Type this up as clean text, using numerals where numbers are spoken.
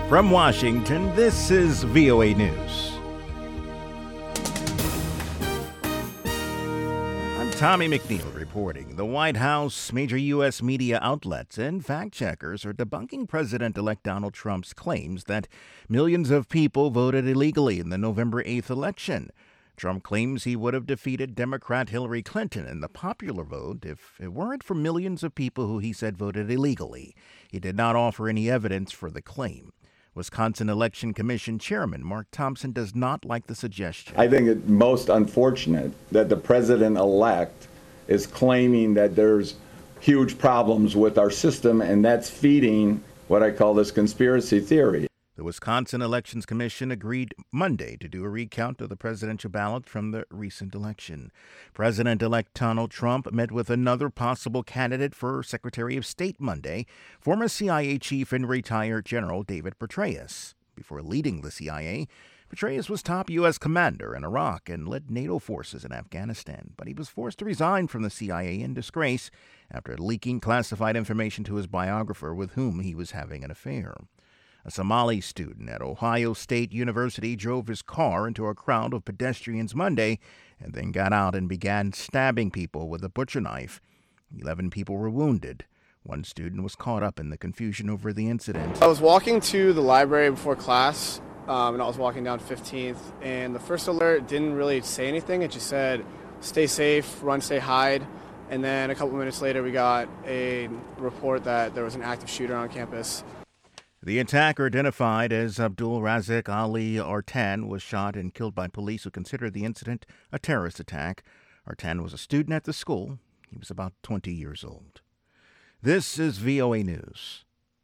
From Washington, this is VOA News. I'm Tommy McNeil reporting. The White House, major U.S. media outlets, and fact-checkers are debunking President-elect Donald Trump's claims that millions of people voted illegally in the November 8th election. Trump claims he would have defeated Democrat Hillary Clinton in the popular vote if it weren't for millions of people who he said voted illegally. He did not offer any evidence for the claim. Wisconsin Election Commission Chairman Mark Thompson does not like the suggestion. I think it's most unfortunate that the president-elect is claiming that there's huge problems with our system, and that's feeding what I call this conspiracy theory. The Wisconsin Elections Commission agreed Monday to do a recount of the presidential ballot from the recent election. President-elect Donald Trump met with another possible candidate for Secretary of State Monday, former CIA chief and retired General David Petraeus. Before leading the CIA, Petraeus was top U.S. commander in Iraq and led NATO forces in Afghanistan, but he was forced to resign from the CIA in disgrace after leaking classified information to his biographer with whom he was having an affair. A Somali student at Ohio State University drove his car into a crowd of pedestrians Monday and then got out and began stabbing people with a butcher knife. 11 people were wounded. One student was caught up in the confusion over the incident. I was walking to the library before class, and I was walking down 15th, and the first alert didn't really say anything. It just said, stay safe, run, stay, hide. And then a couple minutes later, we got a report that there was an active shooter on campus. The attacker, identified as Abdul Razak Ali Artan, was shot and killed by police who considered the incident a terrorist attack. Artan was a student at the school. He was about 20 years old. This is VOA News.